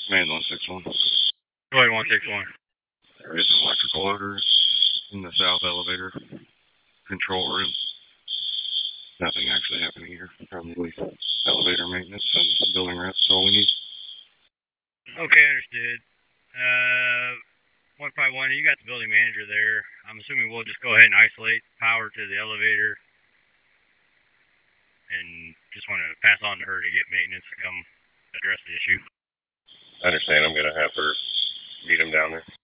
Man 161. Go ahead, 161. There is electrical odors in the south elevator control room. Nothing actually happening here. Probably elevator maintenance and building reps is all we need. Okay, understood. 151, you got the building manager there. I'm assuming we'll just go ahead and isolate power to the elevator. And just want to pass on to her to get maintenance to come address the issue. I understand. I'm going to have her meet him down there.